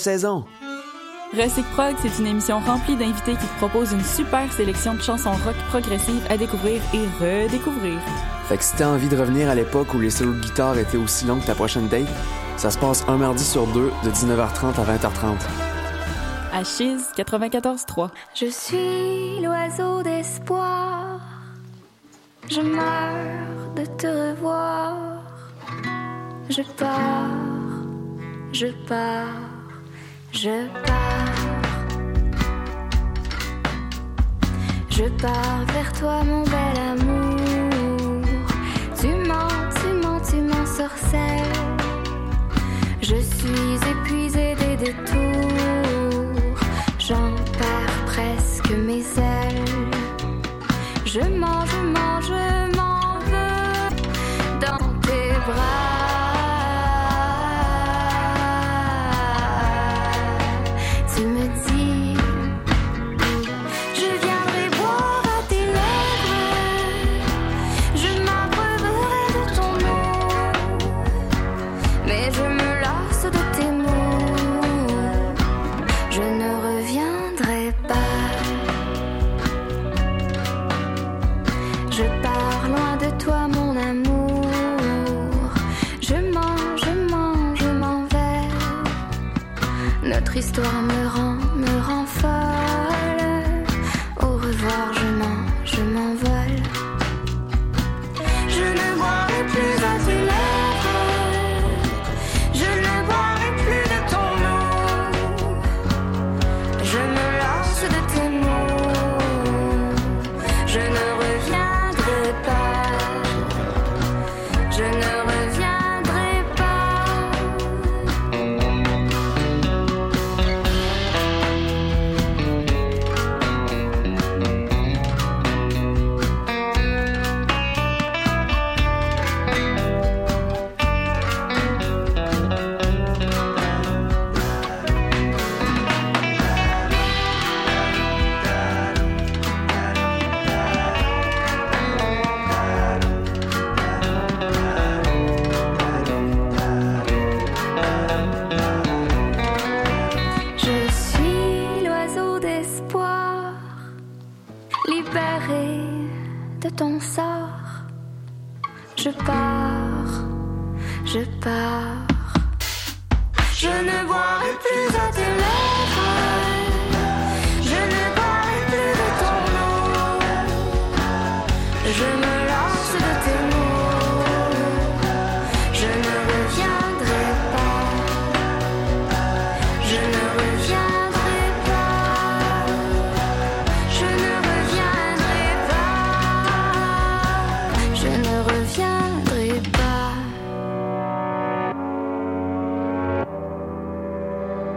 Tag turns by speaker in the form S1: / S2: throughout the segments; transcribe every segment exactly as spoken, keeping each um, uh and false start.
S1: saison.
S2: Recyc Prog, c'est une émission remplie d'invités qui te propose une super sélection de chansons rock progressives à découvrir et redécouvrir.
S1: Fait que si t'as envie de revenir à l'époque où les solos de guitare étaient aussi longs que ta prochaine date, ça se passe un mardi sur deux de dix-neuf heures trente à vingt heures trente.
S2: À Chiz quatre-vingt-quatorze trois.
S3: Je suis l'oiseau d'espoir. Je meurs de te revoir. Je pars, je pars, je pars. Je pars vers toi, mon bel amour. Tu mens, tu mens, tu m'ensorcelles. Je suis épuisée des détours. J'en perds presque mes ailes. Je mens, je mens, je m'en veux dans tes bras. Tu me dis, je viendrai boire à tes lèvres. Je m'abreuverai de ton eau. Mais je me lasse de tes mots. Je ne reviendrai pas. Je pars loin de toi, mon amour. Je mens, je mens, je m'en vais. Notre histoire me rend, me rend folle. Au revoir, je mens, je m'envole. Je ne boirai plus à tes lèvres. Je ne boirai plus de ton eau. Je me lasse de tes mots. Je ne reviendrai pas. Je ne reviendrai pas. Je suis l'oiseau d'espoir, libéré de ton sort. Je pars, je pars. Je ne boirai plus à tes lèvres. Je ne boirai plus de ton eau. Je me lasse de tes mots. Je ne reviendrai pas. Je ne reviendrai pas. Je ne reviendrai pas. Je ne reviendrai pas.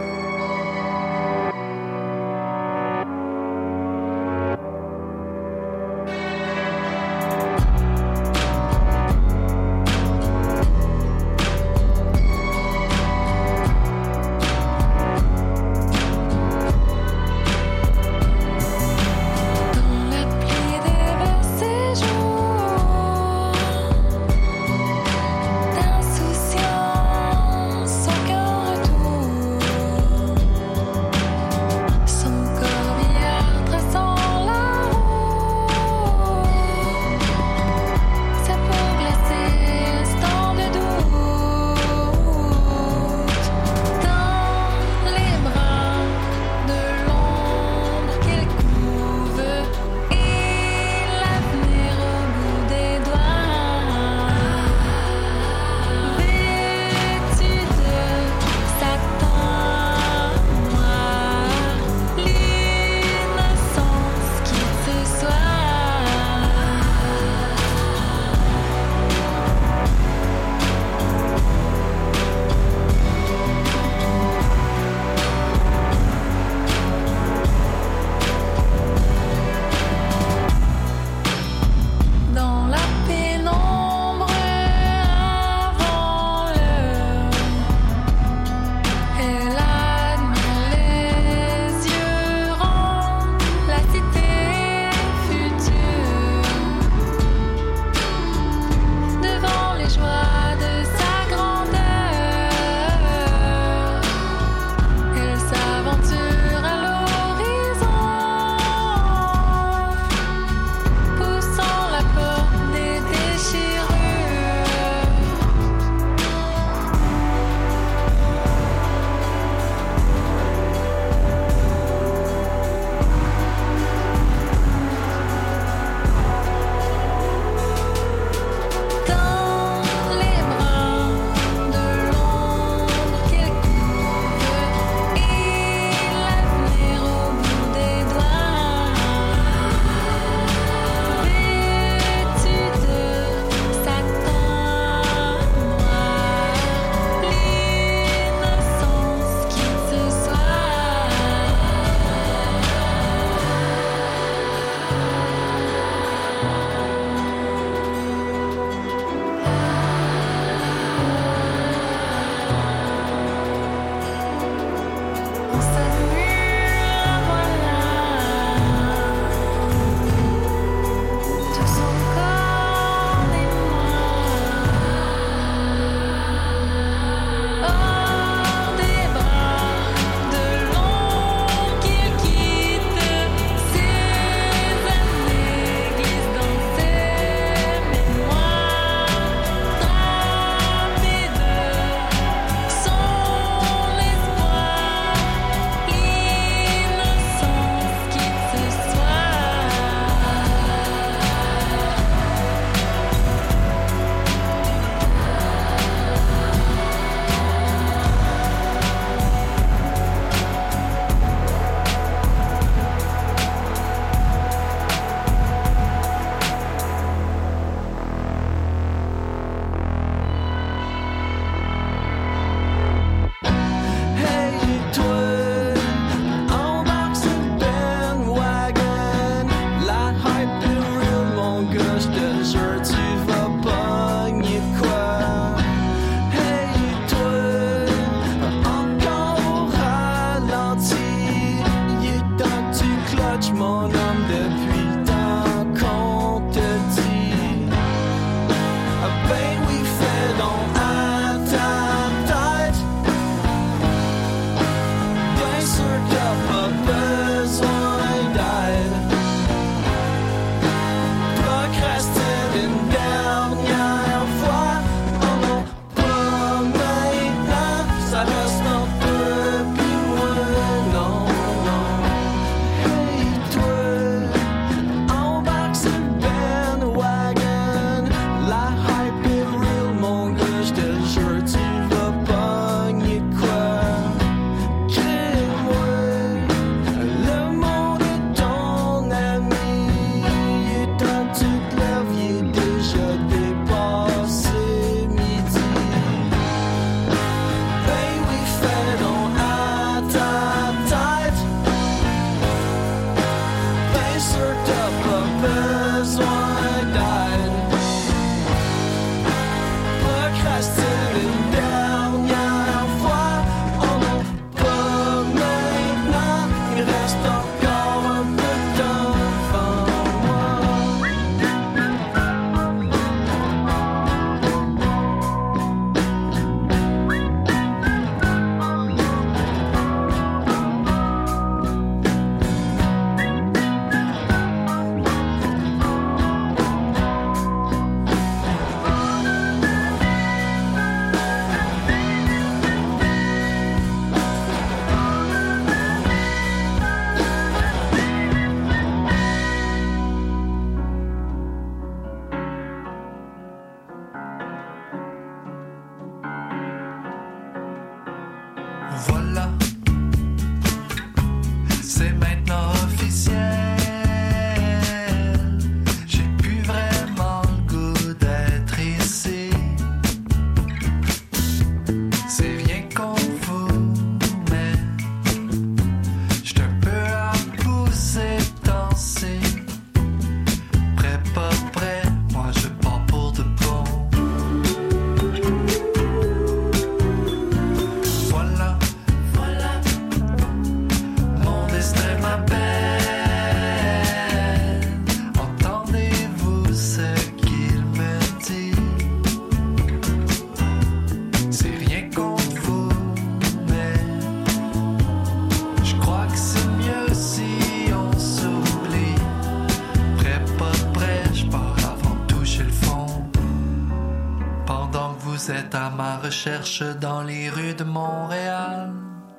S4: prête à ma recherche dans les rues de Montréal.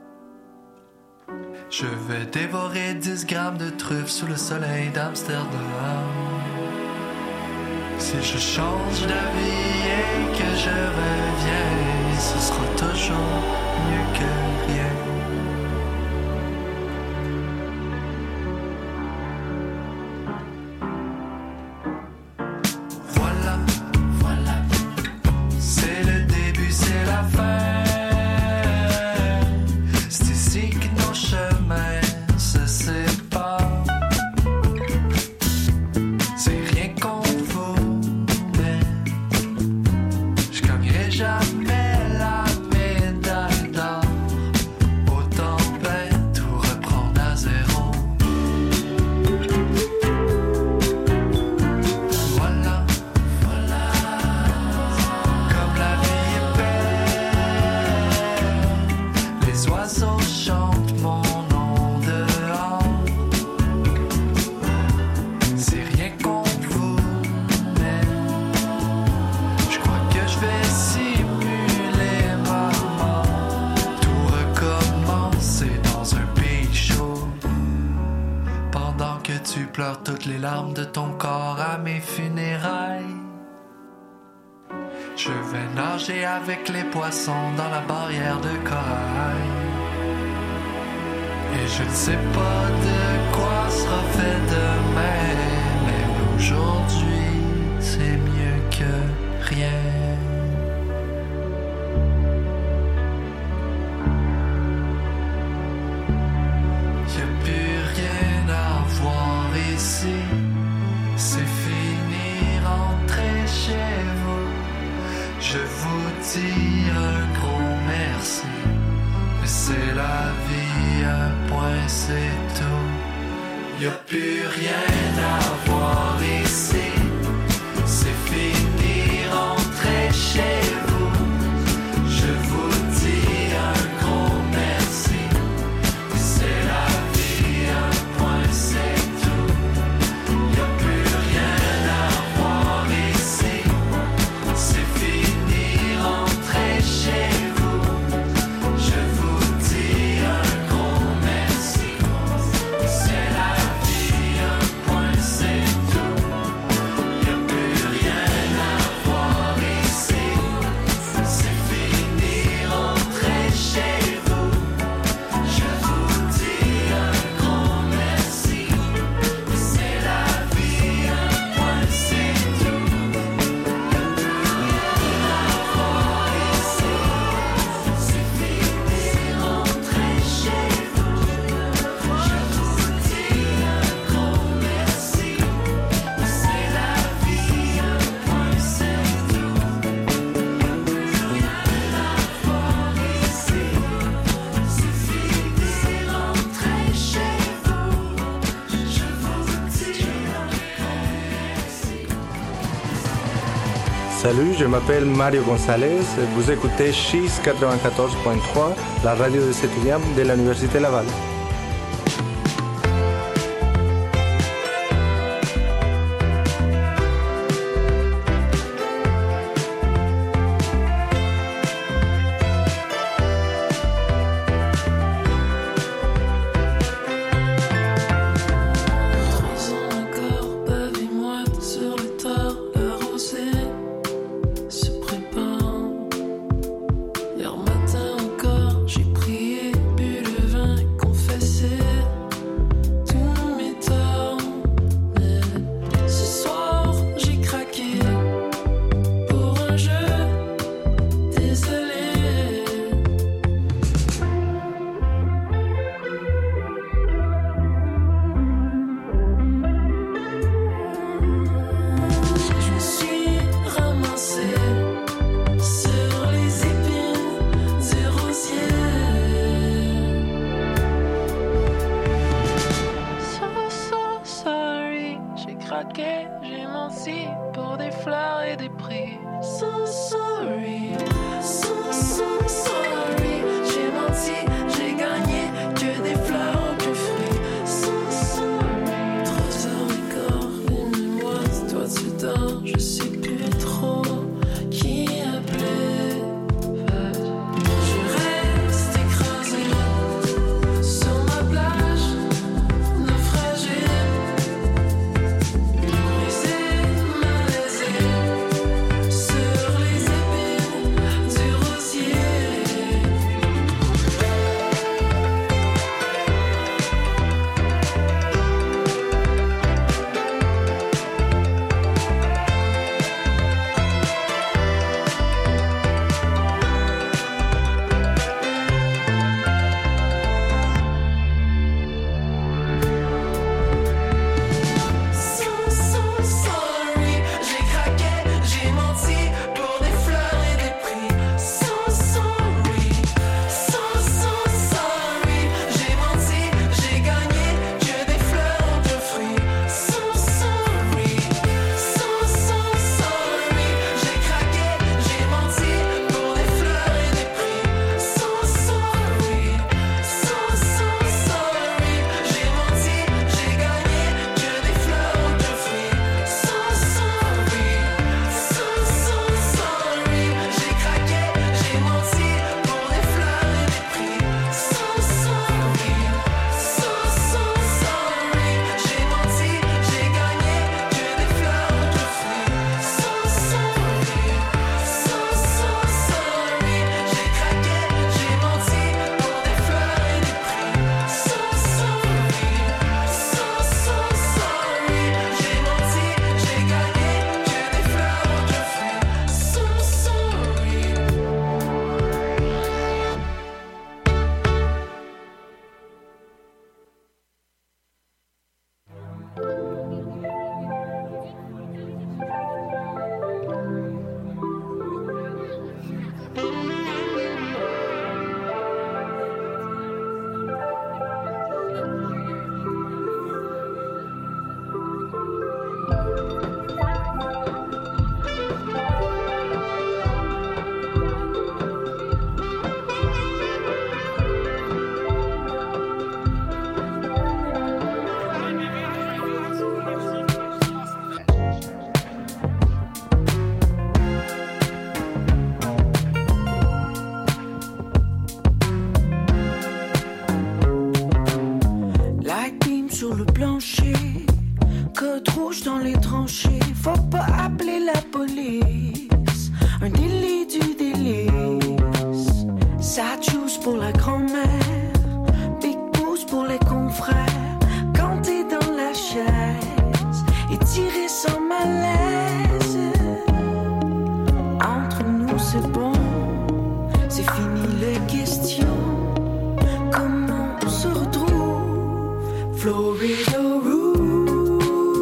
S4: Je vais dévorer dix grammes de truffes sous le soleil d'Amsterdam. Si je change d'avis et que je reviens, ce sera toujours mieux que rien. Voilà, voilà, c'est le début, c'est la fin. C'est ici que nos chemins se séparent. C'est rien contre vous, mais je gagnerai jamais la médaille d'or. Autant bien tout reprendre à zéro. Voilà, voilà, comme la vie est belle. Les oiseaux chantent mon nom dehors. C'est rien contre vous, mais je crois que je vais simuler ma mort. Tout recommencer dans un pays chaud. Pendant que tu pleures toutes les larmes de ton corps à mes funérailles. Je vais nager avec les poissons dans la barrière de corail. Et je ne sais pas de quoi sera fait demain, mais aujourd'hui c'est mieux que rien. Y'a plus rien à voir ici. C'est fini, rentrez chez vous. Je vous dis un gros merci. Mais c'est la vie, un point c'est tout. Y'a plus rien à voir ici. C'est fini, rentrez chez vous. Je vous dis un gros merci. Mais c'est la vie, un point c'est tout. Y'a plus rien à voir ici. C'est fini, rentrez chez vous. Je vous dis un gros merci. C'est la vie, un point c'est tout. Y'a plus rien à voir ici. C'est fini, rentrez chez vous. Je vous dis un gros merci. C'est la vie, un point c'est tout.
S5: Salut, je m'appelle Mario González. Vous écoutez She's quatre-vingt-quatorze point trois, la radio des étudiants de l'Université Laval.
S6: Je sais plus trop qui appeler. sur le plancher, code rouge dans les tranchées. Faut pas appeler la police, un délit du délice. Ça choose pour la grand-mère, big boost pour les confrères. Quand t'es dans la chaise, étiré sans malaise. Entre nous c'est bon, c'est fini les questions. Comment on se retrouve? Florida Room.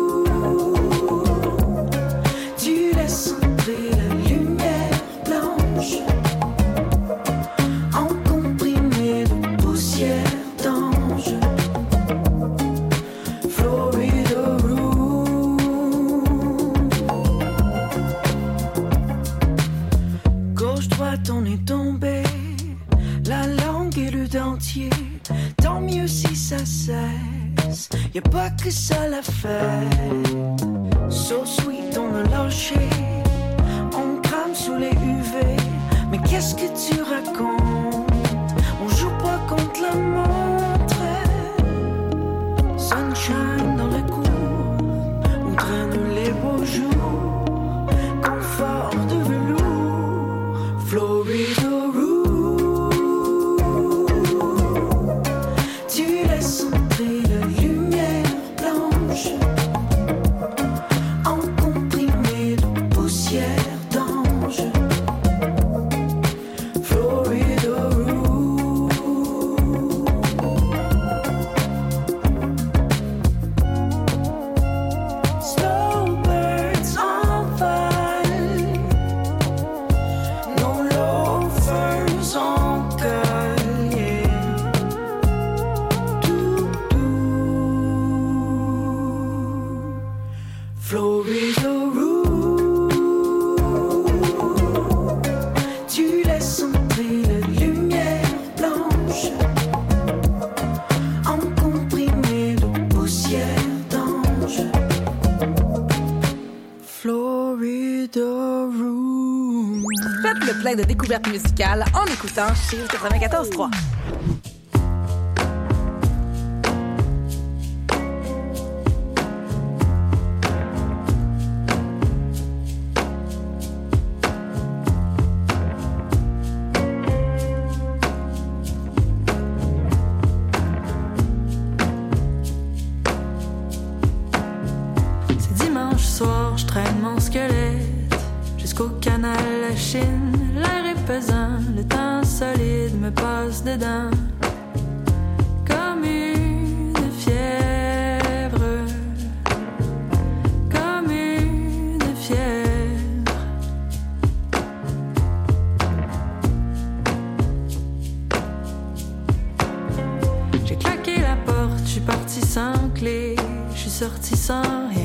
S6: Tu laisses entrer la lumière blanche en comprimé de poussière d'ange. Florida Room. Gauche-droite on est tombé, la langue et le dentier. Tant mieux si ça cesse, y'a pas que ça l'a fait. So sweet on a lâché, on crame sous les U V. Mais qu'est-ce que tu racontes? On joue pas contre la montre. Sunshine dans la cour, où traînent les beaux jours. Confort de velours, Florida Room. Tu laisses entrer la lumière blanche en comprimé de poussière d'ange. Florida Room. Snowbirds en vol, nos loafers en collier. Tout doux. Florida Room. Tu laisses entrer la lumière blanche en comprimé de poussière d'ange. Florida Room.
S7: Faites le plein de découvertes musicales en écoutant Chiz quatre-vingt-quatorze trois.
S8: C'est dimanche soir, je traîne mon squelette jusqu'au canal La Chine. L'air est pesant, le temps solide me passe dedans comme une fièvre, comme une fièvre. J'ai claqué la porte, je suis parti sans clé, je suis sorti sans rien.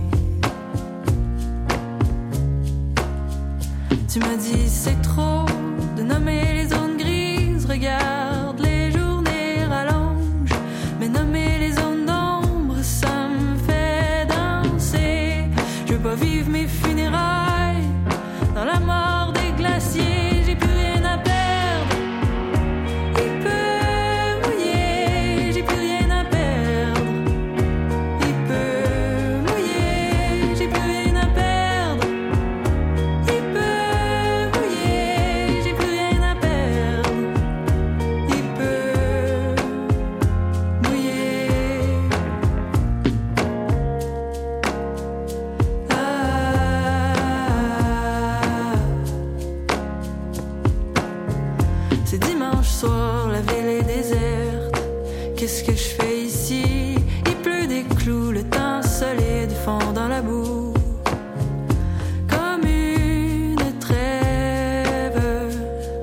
S8: Tu m'as dit c'est trop de nommer les zones grises. Regarde, les journées rallongent, mais nommer les zones d'ombre, ça me fait danser. Je veux pas vivre mes funérailles dans la mort des glaciers. J'ai plus rien à perdre, il peut mouiller. J'ai plus rien à perdre, il peut mouiller. J'ai plus rien à perdre, il peut mouiller. J'ai plus rien à perdre, il peut mouiller. Ah. C'est dimanche soir, la ville est déserte. Qu'est-ce que je fais ici? Il pleut des clous, le temps solide fond dans la boue. Comme une trêve,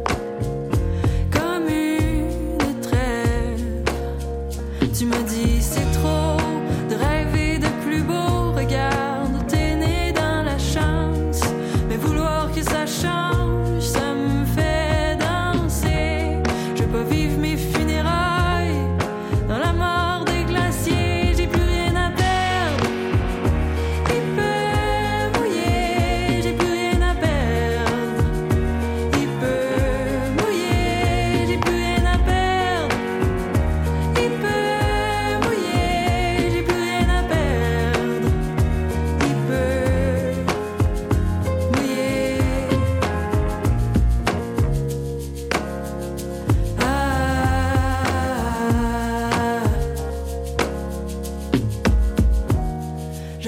S8: comme une trêve. Tu m'as dit c'est trop de rêver de plus beau. Regarde, t'es né dans la chance, mais vouloir que ça change, ça me fait danser. Je veux pas vivre mes funérailles dans la mort des glaciers. J'ai plus rien à perdre, il peut mouiller. J'ai plus rien à perdre, il peut mouiller. J'ai plus rien à perdre, il peut mouiller.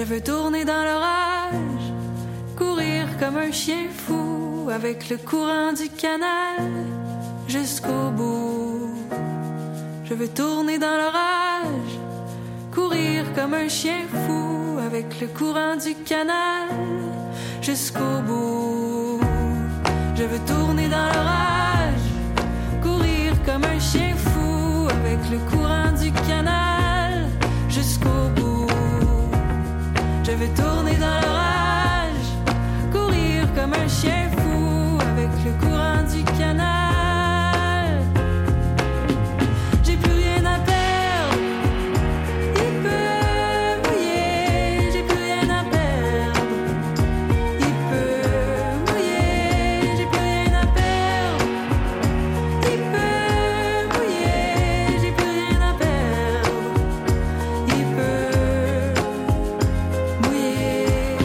S8: Je veux tourner dans l'orage, courir comme un chien fou avec le courant du canal jusqu'au bout. Je veux tourner dans l'orage, courir comme un chien fou avec le courant du canal jusqu'au bout. Je veux tourner dans l'orage, courir comme un chien fou avec le courant du canal jusqu'au bout. Je veux tourner dans l'orage, courir comme un chien fou avec le courant du canal. J'ai plus rien à perdre, il peut mouiller. J'ai plus rien à perdre, il peut mouiller. J'ai plus rien à perdre, il peut mouiller. J'ai plus rien à perdre, il peut mouiller.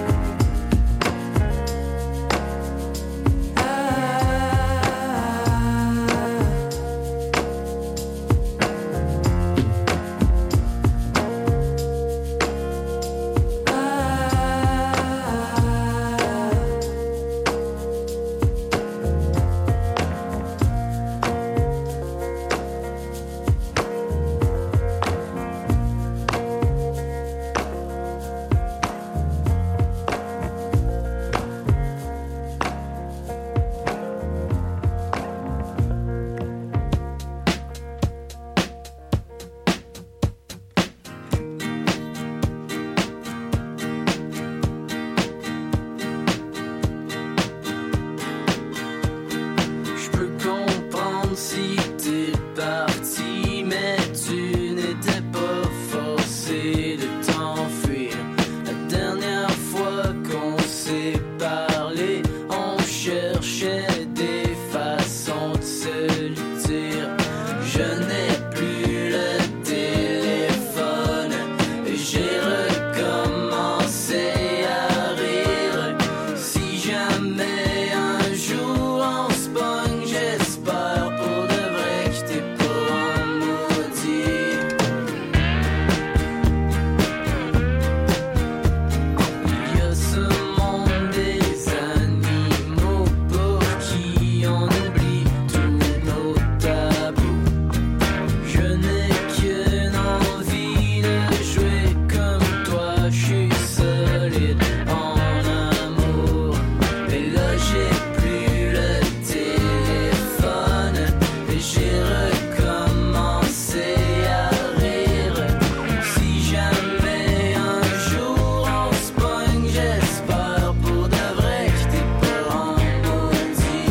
S4: Je peux comprendre si t'es parti, mais tu n'étais pas forcé de t'enfuir. La dernière fois qu'on s'est parlé, on cherchait des façons de se le dire. Je n'ai plus le téléphone et j'ai recommencé à rire. Si jamais un jour on se pogne, j'espère pour de vrai que t'es pas un maudit. Il y a ce monde des animaux pour qui on oublie tous nos tabous. Je n'ai qu'une envie de jouer comme toi, je suis solide en amour. Mais là j'ai plus le téléphone et j'ai recommencé à rire. Si jamais un jour on se pogne, j'espère pour de vrai que t'es pas en maudit.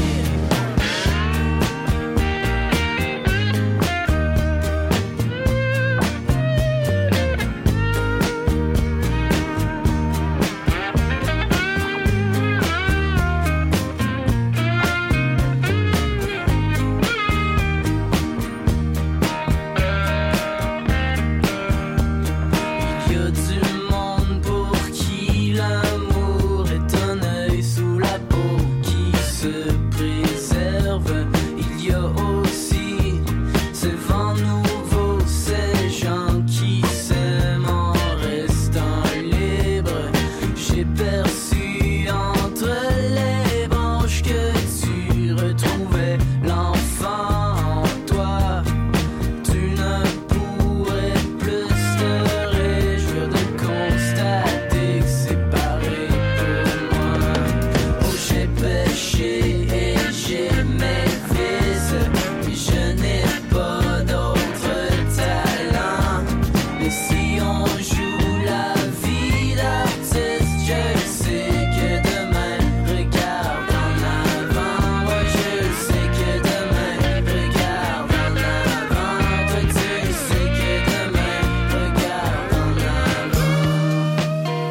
S4: Il y a du monde pour qui l'amour est un œil sous la peau qui se préserve. Il y a aussi ces vents nouveaux, ces gens qui s'aiment en restant libres. J'ai perçu entre les branches que tu retrouvais l'enfant en toi. Tu ne pourrais plus te réjouir de constater que c'est pareil pour moi. Oh, j'ai péché et j'ai mes vices, mais je n'ai pas d'autre talent. Mais si on joue la vie d'artiste, je sais que demain regarde en avant. Moi je sais que demain regarde en avant. Toi tu sais que demain regarde en avant.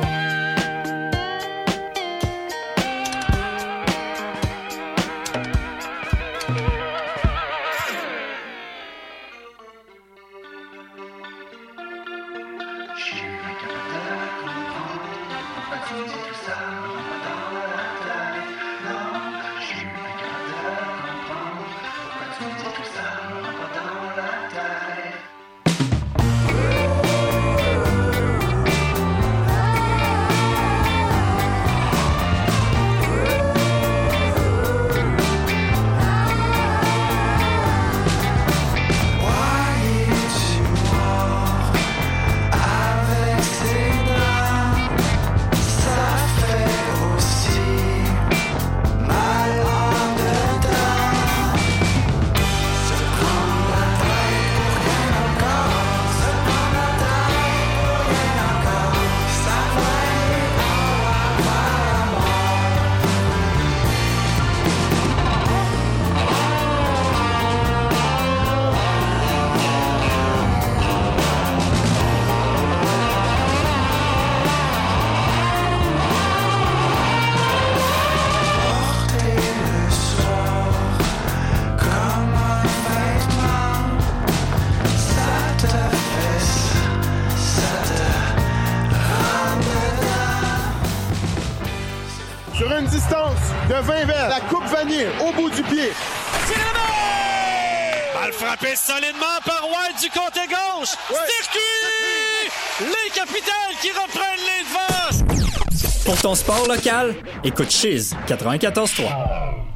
S3: Je
S9: de vingt verres, la coupe vanille au bout du pied.
S10: Balle frappée solidement par White du côté gauche. Ouais. Circuit! Les Capitals qui reprennent les devants.
S11: Pour ton sport local, écoute Chiz quatre-vingt-quatorze trois.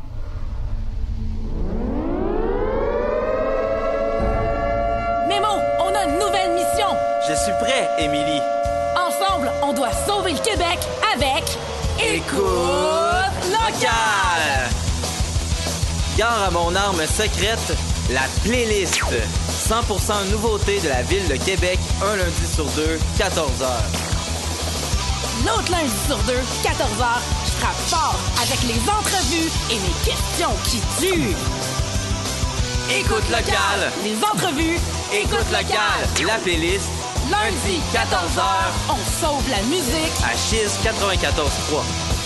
S7: Nemo, on a une nouvelle mission.
S12: Je suis prêt, Émilie.
S7: Ensemble, on doit sauver le Québec avec
S12: Écoute locale. Gare à mon arme secrète, la playlist. cent pour cent nouveautés de la ville de Québec, un lundi sur deux, quatorze heures.
S7: L'autre lundi sur deux, quatorze heures, je frappe fort avec les entrevues et mes questions qui tuent.
S12: Écoute locale.
S7: Les entrevues.
S12: Écoute locale. La playlist. Lundi, quatorze heures.
S7: On sauve la musique.
S12: À Chiz quatre-vingt-quatorze trois.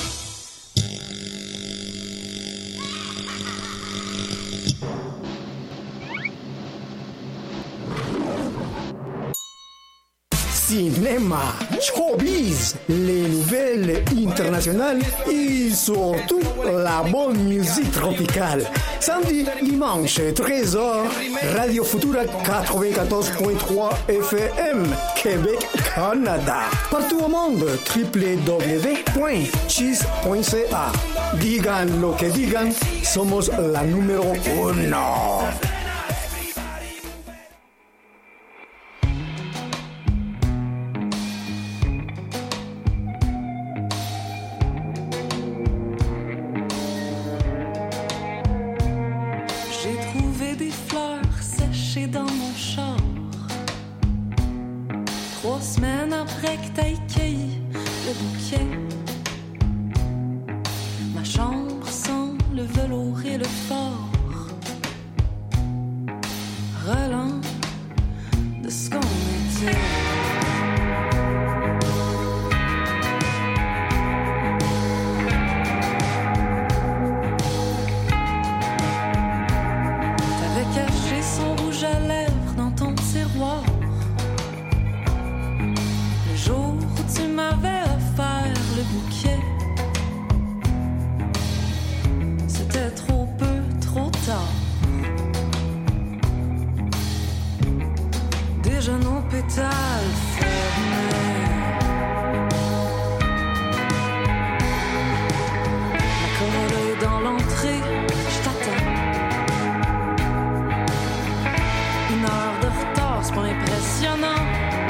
S13: Cinéma, showbiz, les nouvelles internationales et surtout la bonne musique tropicale. Samedi, dimanche, treize heures, Radio Futura quatre-vingt-quatorze point trois F M, Québec, Canada. Partout au monde, w w w point chiz point c a. Digan lo que digan, somos la número uno.
S8: Trois semaines après que t'ailles cueilli le bouquet, ma chambre sent le velours et le fort, relent de ce qu'on était. T'avais caché son rouge à lèvres dans ton tiroir. Le jour où tu m'avais offert le bouquet, c'était trop peu, trop tard. Déjà nos pétales fermés. Ma corde est dans l'entrée, je t'attends. Une heure de retard, c'est pas impressionnant.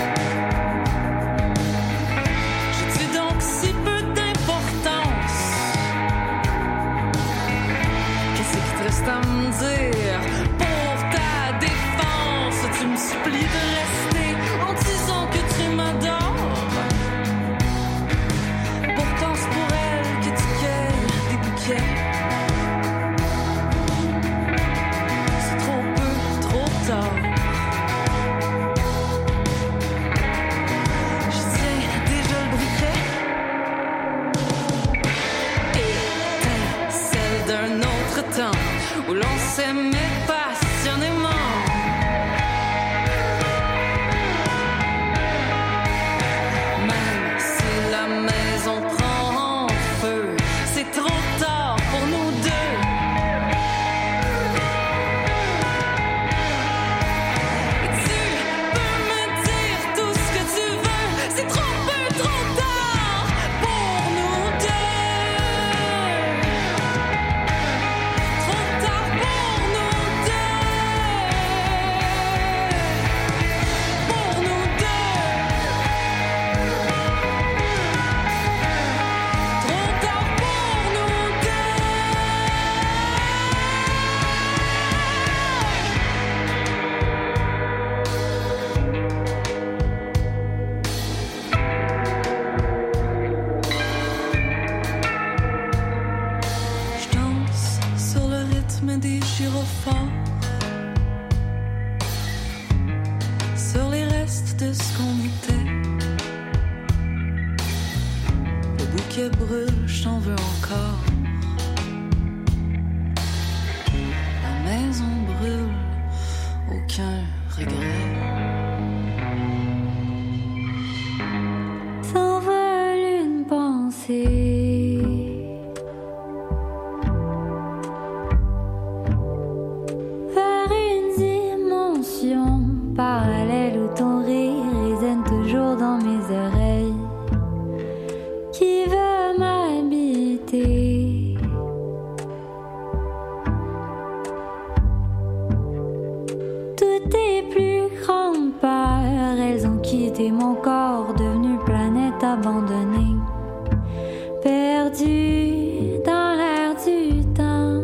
S8: À me dire, pour ta défense, tu me supplies de rester en disant que tu m'adores. Pourtant c'est pour elle que tu cueilles des bouquets. C'est trop peu, trop tard. Je tiens déjà le briquet. Étincelle d'un autre temps où l'on s'aimait passionnément. Même si la maison prend en feu, c'est trop tard pour nous deux. Et tu peux me dire tout ce que tu veux, c'est trop peu, trop tard pour nous deux. Des gyrophares sur les restes de ce qu'on était. Le bouquet brûle, j'en veux encore. La maison brûle, aucun regret.
S3: S'envole une pensée parallèle où ton rire résonne toujours dans mes oreilles. Qui veut m'habiter? Toutes tes plus grandes peurs, elles ont quitté mon corps, devenu planète abandonnée, perdue dans l'air du temps.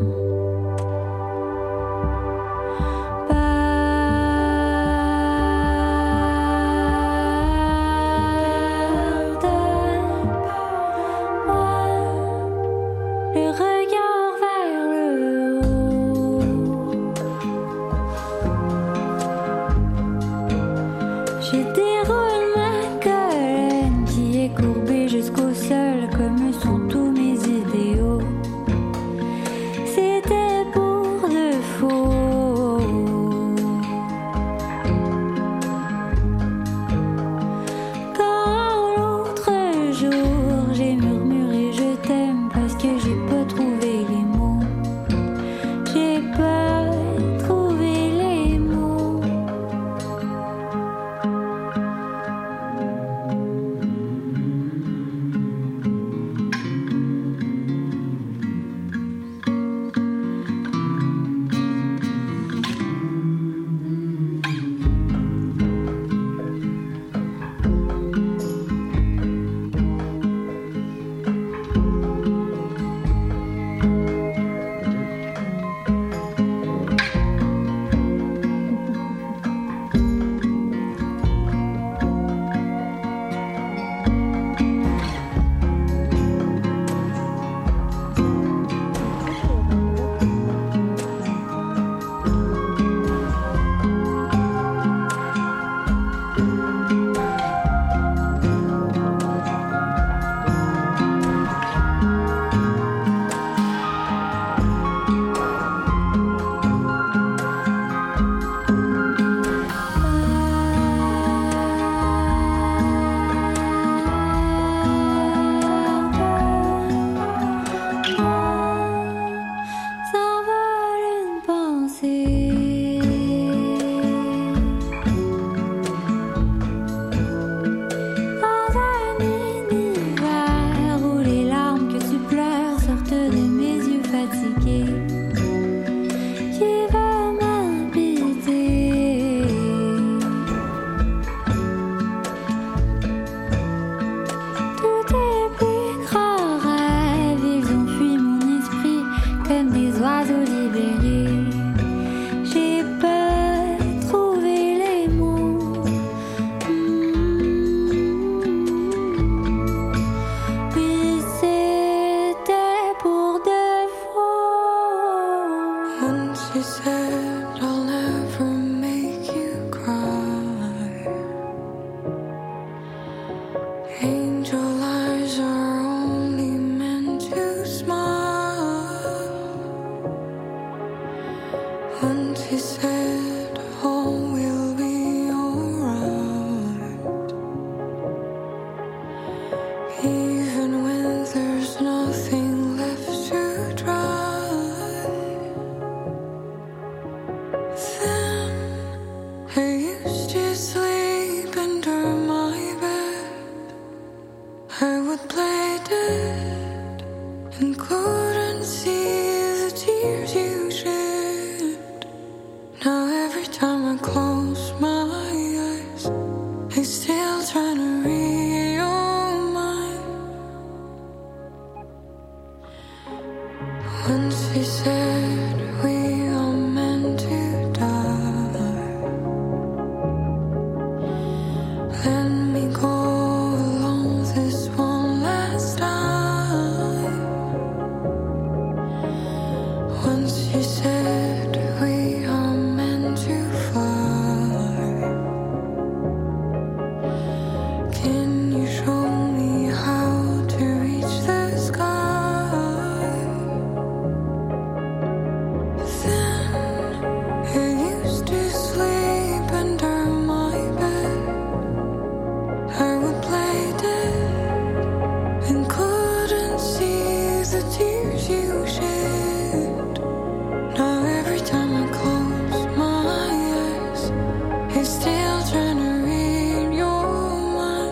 S8: still trying to read your mind.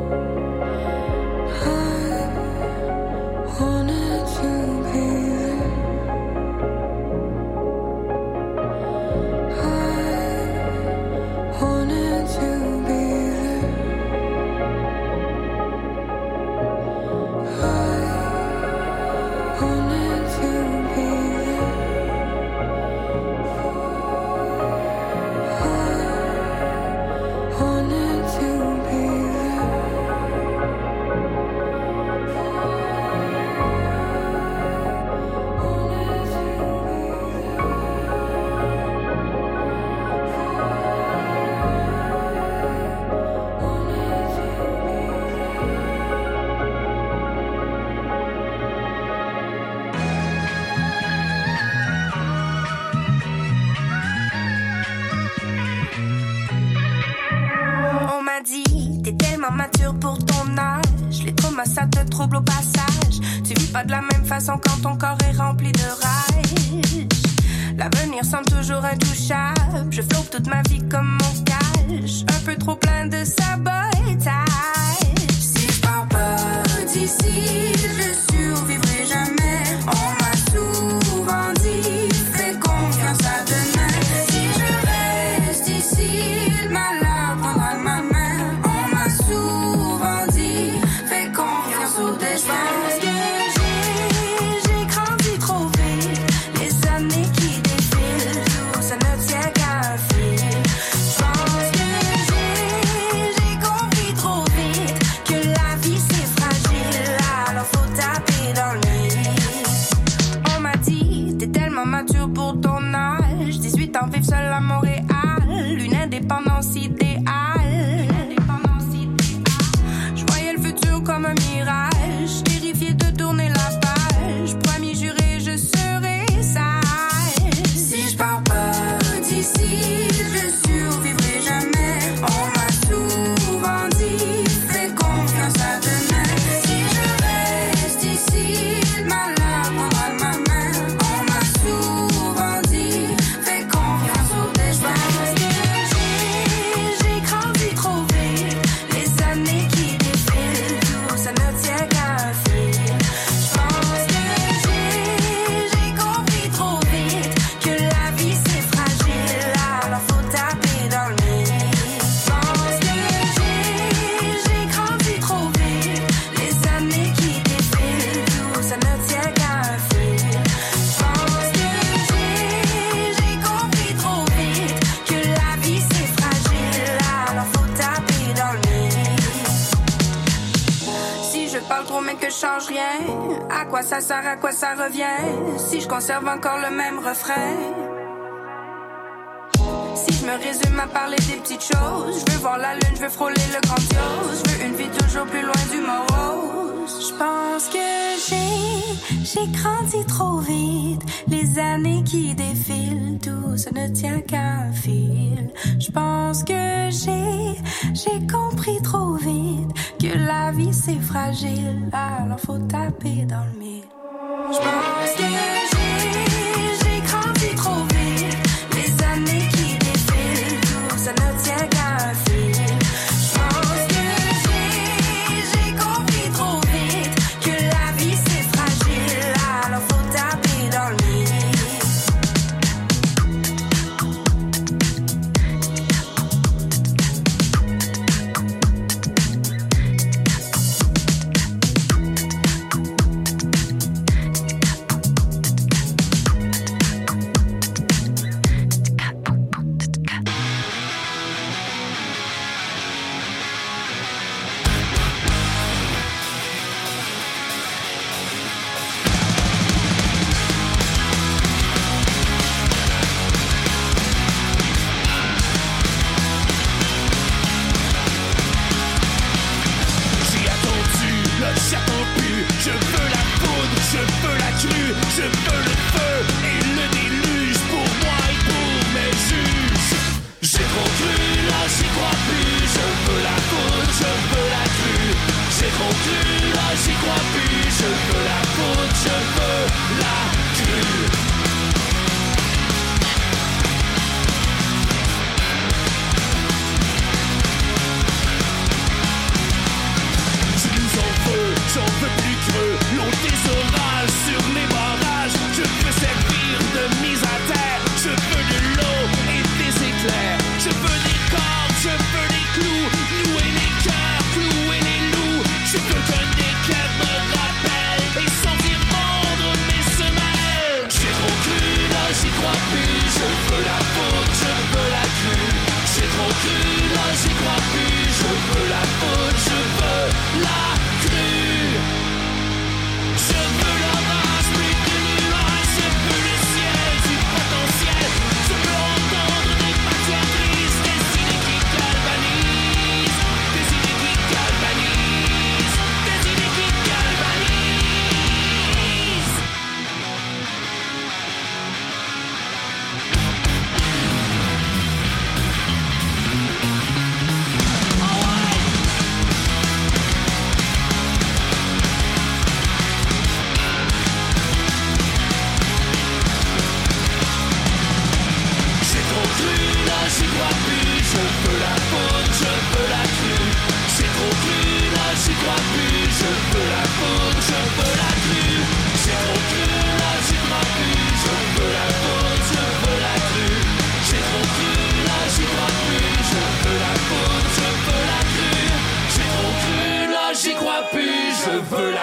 S8: I wanted to be there. I wanted to be there. I wanted to be there. Wanted to be there.
S14: On m'a dit, t'es tellement mature pour ton âge. Les traumas, ça te trouble au passage. Tu vis pas de la même façon quand ton corps est rempli de rage. L'avenir semble toujours intouchable. Je flotte toute ma vie comme mon cache. Un peu trop plein de sabotage. Si je pars pas d'ici, je survivrai jamais. On m'a souvent dit, fais confiance à demain. Si je reste ici, le malheur prendra ma main. On m'a souvent dit, fais confiance au destin. Parce que j'ai, j'ai grandi trop vite. Les années qui défilent, tout ça ne tient qu'à un fil. Je pense que j'ai, j'ai compris trop vite que la vie c'est fragile, alors faut taper dans le mille. On m'a dit, t'es tellement mature pour ton âge. dix-huit ans, vivre seul à Montréal. Une indépendance idéale. Je voyais le futur comme un mirage. Terrifié de tourner la page. Promis, juré, je serai sage. Si je pars pas d'ici, je survivrai jamais. On m'a souvent dit, fais confiance à demain. Si je reste ici, le malheur prendra ma main. On m'a souvent dit, fais confiance au destin. Parce que j'ai, j'ai grandi trop vite. Les années qui défilent, tout ça ne tient qu'à un fil. Je pense que j'ai, j'ai compris trop vite que la vie c'est fragile, alors faut taper dans le mille. Je pense que j'ai, j'ai grandi trop vite. Les années qui défilent, tout ça ne tient qu'à un fil. Je pense que j'ai, j'ai compris trop vite que la vie c'est fragile, alors faut taper dans le mille. Si je parle trop mais que je change rien, à quoi ça sert, à quoi ça revient? Si je conserve encore le même refrain. Si je me résume à parler des petites choses, je veux voir la lune, je veux frôler le grandiose, je veux une vie toujours plus loin du morose. Je pense que j'ai, j'ai grandi trop vite. Les années qui défilent, tout ça ne tient qu'à un fil. Je pense que j'ai, j'ai compris trop vite que la vie c'est fragile, alors faut taper dans le mille. Je pense que j'ai, j'ai grandi trop vite. Les années qui défilent, tout ça ne tient qu'à un fil. Je pense que j'ai, j'ai compris trop vite que la vie c'est fragile, alors faut taper dans le mille.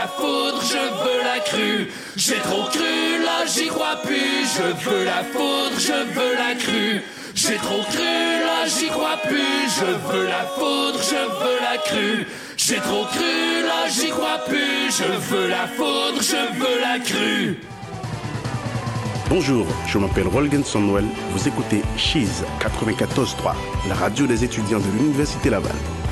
S15: la foudre, je veux la crue. J'ai trop cru, là j'y crois plus. Je veux la foudre, je veux la crue. J'ai trop cru, là j'y crois plus. Je veux la foudre, je veux la crue. J'ai trop cru, là j'y crois plus. Je veux la foudre, je veux la crue.
S16: Bonjour, je m'appelle Rolgen Sonwell. Vous écoutez Cheese quatre-vingt-quatorze trois, la radio des étudiants de l'Université Laval.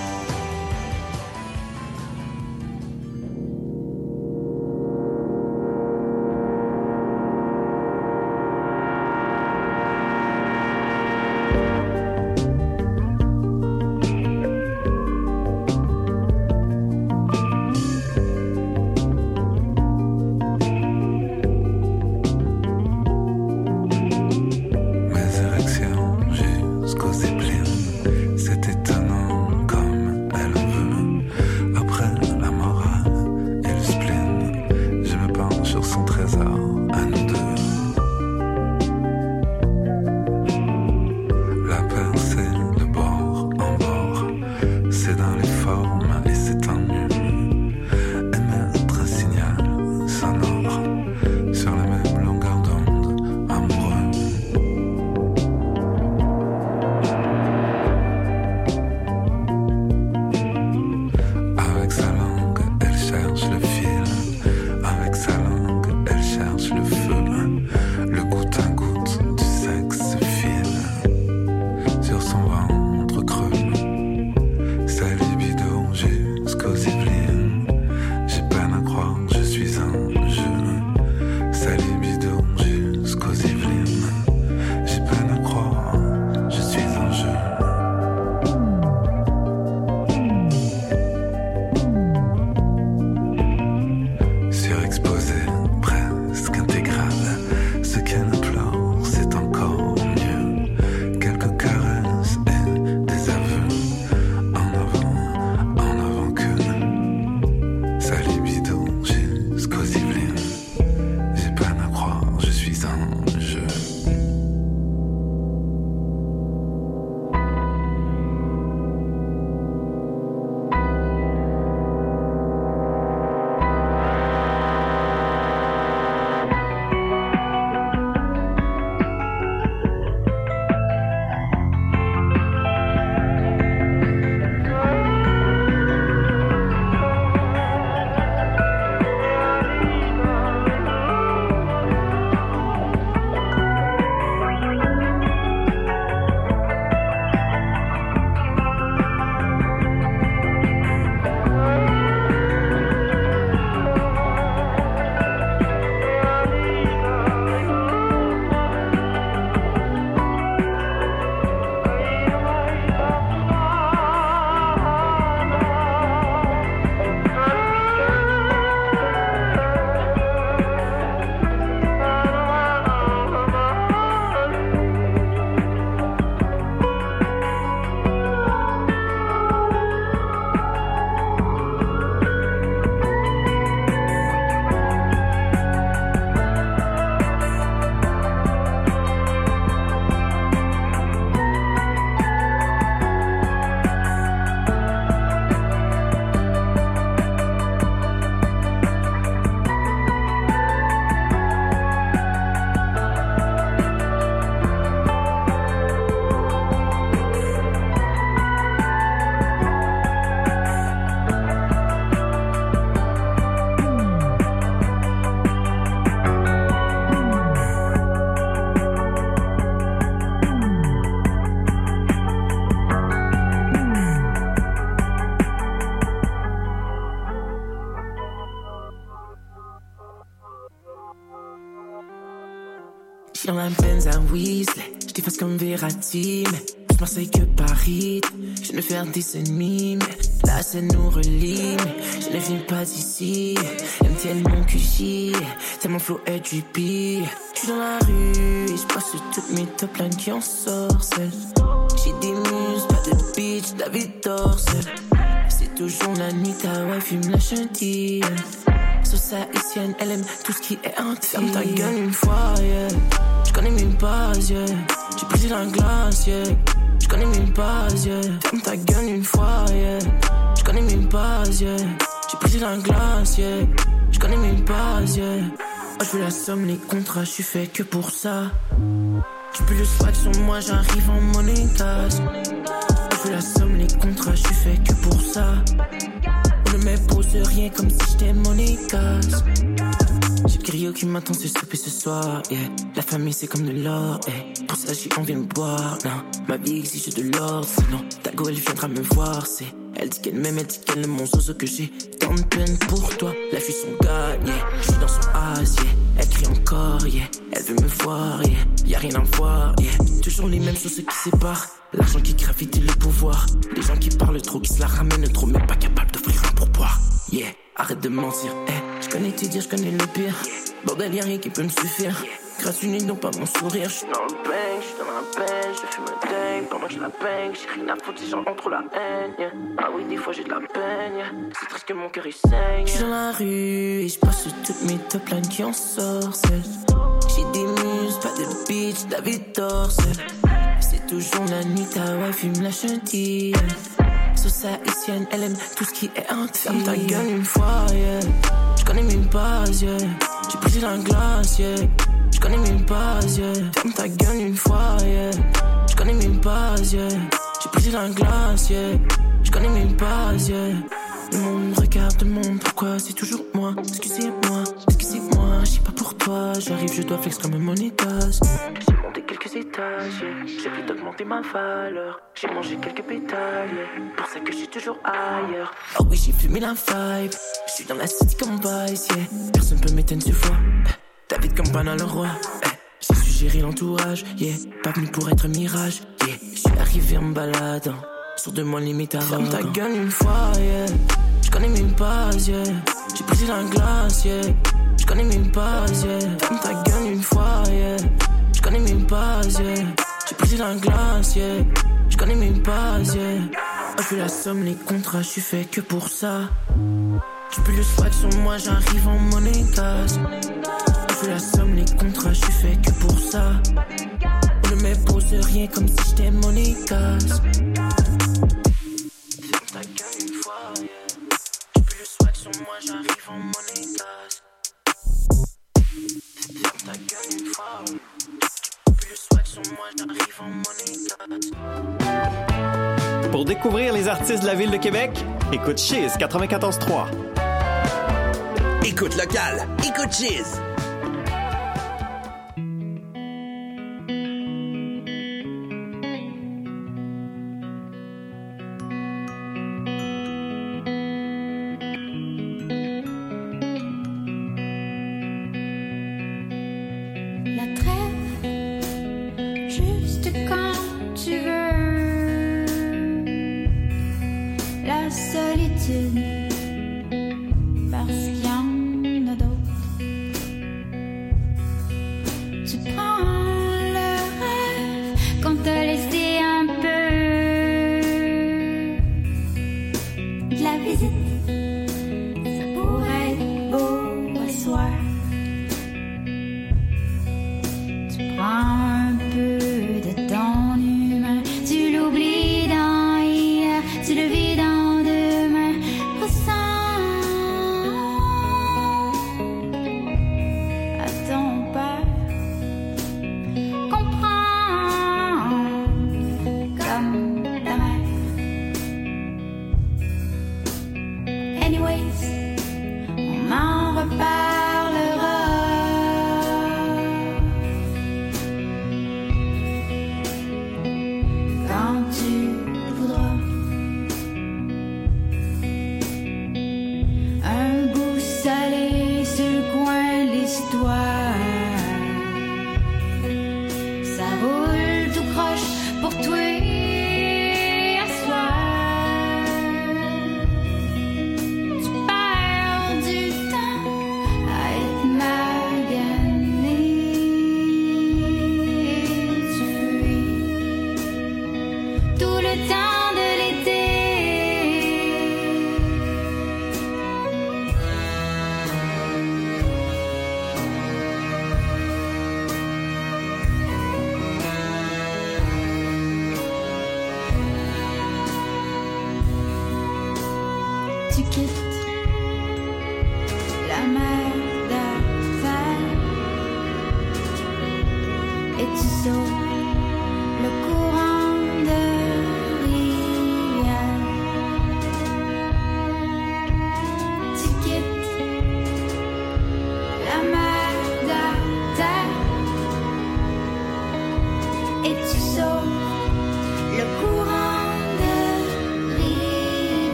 S6: Dans la Benz à Weasley, je t'efface comme Verratti, mais plus Marseille que Paris. Je ne faire des ennemis, mais la scène nous relie, mais je ne viens pas d'ici. M T L mon Q J, tellement flow est drippy. Je suis dans la rue et je passe sur toutes mes top lines qui en sorcellent. J'ai des muses, pas de bitch, David Dorsey. C'est toujours la nuit, ta wife fume la chantilly. Sauce haïtienne, elle aime tout ce qui est anti. Ferme ta gueule une fois, yeah. J'connais mes bases, yeah. J'ai brisé la glace, yeah. J'connais mes bases, yeah. Ferme ta gueule une fois, yeah. J'connais mes bases, yeah. J'ai brisé la glace, yeah. Je connais mes bases, yeah. Oh, je veux la somme, les contrats, je suis fait que pour ça. Tu peux le swag sur moi, j'arrive en monnaie casse. Oh, je veux la somme, les contrats, je suis fait que pour ça. On ne m'impose rien comme si j'étais monnaie casse. J'ai le griot qui m'attend ce souper ce soir, yeah. La famille c'est comme de l'or, yeah. Pour ça j'ai envie de boire, non. Ma vie exige de l'ordre, sinon ta go elle viendra me voir, c'est. Elle dit qu'elle m'aime, elle dit qu'elle aime mon zozo, que j'ai tant de peine pour toi. La fille son gars, yeah. Je suis dans son as, yeah. Elle crie encore, yeah. Elle veut me voir, yeah. Y'a rien à voir, yeah. Toujours les mêmes choses qui séparent. L'argent qui gravite et le pouvoir. Les gens qui parlent trop, qui se la ramènent trop, mais pas capable d'offrir un pourboire. Yeah, arrête de mentir, eh. Hey. Je connais tes dires, je connais le pire. Bordel, y'a rien qui peut me suffire. Grâce unique, non pas mon sourire. J'suis dans le bang, j'suis dans la peine. Je fume un dingue pendant que je la bang. J'ai rien à foutre si j'en entre la haine, yeah. Ah oui, des fois j'ai de la peine, yeah. C'est triste que mon cœur il saigne. J'suis dans la rue et j'passe toutes mes top lines qui en sortent. J'ai des muses, pas de bitch, David Dorsey. C'est toujours la nuit, ta wife fume la chantilly. Sur sa haïtienne, elle aime tout ce qui est anti. Ferme ta gueule une fois, yeah. J'connais mes bases, yeah. J'ai brisé la glace, yeah. J'connais mes bases, yeah. Ferme ta gueule une fois, yeah. J'connais mes bases, yeah. J'ai brisé la glace, yeah. J'connais mes bases, yeah. Le monde regarde le monde, pourquoi c'est toujours moi? Excusez-moi, excusez-moi, j'suis pas pour toi. J'arrive, je dois flex comme un monétas. J'ai monté quelques étages, yeah. J'ai pris d'augmenter ma valeur. J'ai mangé quelques pétales, yeah. Pour ça que je suis toujours ailleurs. Oh oui, j'ai fumé la vibe. Je suis dans la city comme Vice, yeah. Personne peut m'éteindre ce fois. David Campana le roi, eh. J'ai su gérer l'entourage, yeah. Pas venu pour être mirage, yeah. Je suis arrivé en me baladant. Sur de moi limite à ferme ta gueule une fois, yeah. J'connais mes bases, yeah. J'ai brisé la glace, yeah. J'connais mes bases, yeah. Ferme ta gueule une fois, yeah. J'connais mes bases, yeah. J'ai brisé la glace, yeah. J'connais mes bases, yeah. Oh, je veux la somme, les contrats, j'suis fait que pour ça. Tu peux le swag sur moi, j'arrive en monnaie casse. Oh, je veux la somme, les contrats, j'suis fait que pour ça. On ne m'impose rien comme si j'étais monnaie casse. Ferme ta gueule une fois, yeah. Tu peux le swag sur moi, j'arrive en monnaie casse. Ferme ta gueule une fois, yeah. Tu peux le swag sur moi, j'arrive en monnaie casse.
S11: Pour découvrir les artistes de la ville de Québec, écoute Chiz quatre-vingt-quatorze trois.
S17: Écoute local, écoute Chiz.
S3: Tu quittes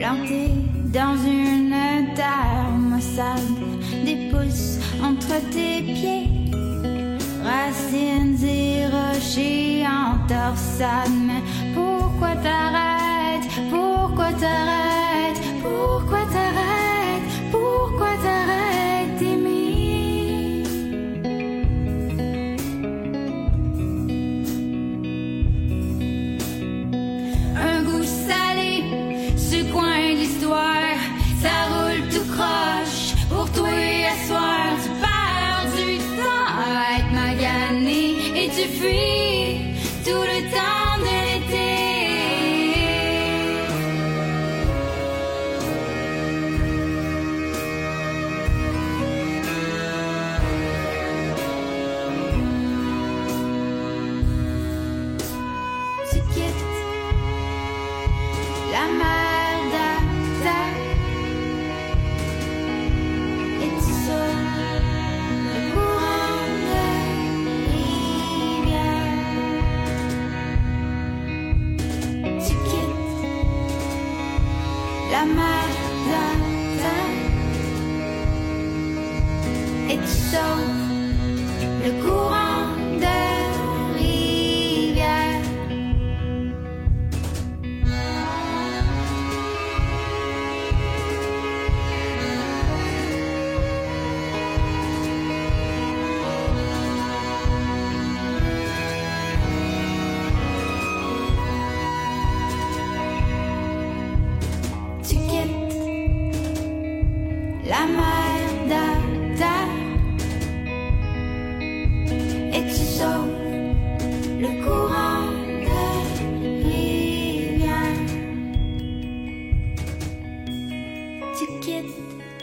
S3: planté dans une terre maussade, des pouces entre tes pieds, racines et rochers en torsade. Mais pourquoi t'arrêtes? Pourquoi t'arrêtes? Pourquoi t'arrêtes? Pourquoi t'arrêtes d'aimer? Un goût salé, ce coin d'histoire, ça roule tout croche pour toi à soir. Tu perds du temps à être magané et tu fuis tout le temps de l'été. Tu quittes la mer d'Arta et tu sautes le courant de rivière. Tu quittes la mer d'Arta et tu sautes le courant de rivière. Tu quittes la mer d'Arta et tu sautes le courant de rivière. Tu quittes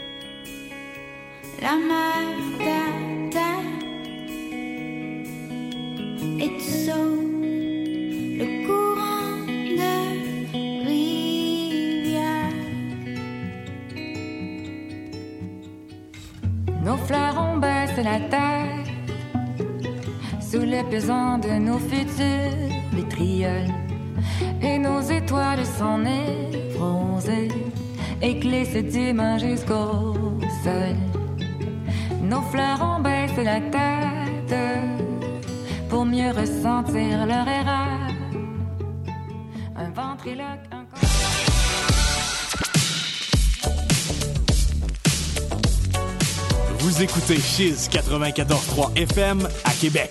S3: la mer d'Arta et tu sautes le courant de rivière.
S8: Nos fleurons baissent la tête sous le pesant de nos futurs vitrioles, et nos étoiles s'en effrosées et glissent du main jusqu'au sol. Nos fleurons baissent la tête pour mieux ressentir leur erreur. Un ventriloque, un corps...
S18: Vous écoutez Chiz quatre-vingt-quatorze trois F M à Québec.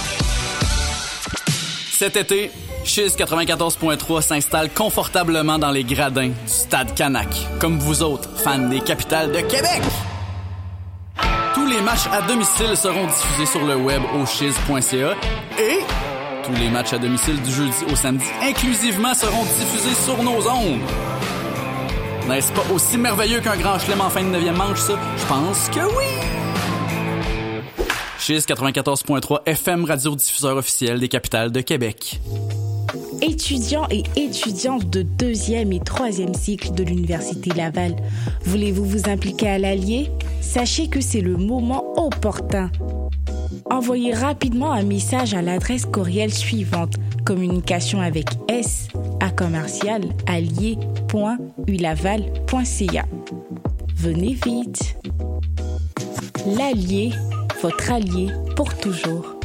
S11: Cet été, Chiz quatre-vingt-quatorze trois s'installe confortablement dans les gradins du Stade Canac, comme vous autres, fans des capitales de Québec. Tous les matchs à domicile seront diffusés sur le web au chiz point c a et tous les matchs à domicile du jeudi au samedi inclusivement seront diffusés sur nos ondes. N'est-ce pas aussi merveilleux qu'un grand chelem en fin de neuvième manche, ça? Je pense que oui! Chiz quatre-vingt-quatorze trois F M, radiodiffuseur officiel des capitales de Québec.
S19: Étudiants et étudiantes de deuxième et troisième cycle de l'Université Laval, voulez-vous vous impliquer à l'Allier? Sachez que c'est le moment opportun. Envoyez rapidement un message à l'adresse courriel suivante: communication avec S à commercial allier point u laval point c a. Venez vite. L'Allier, votre allié pour toujours.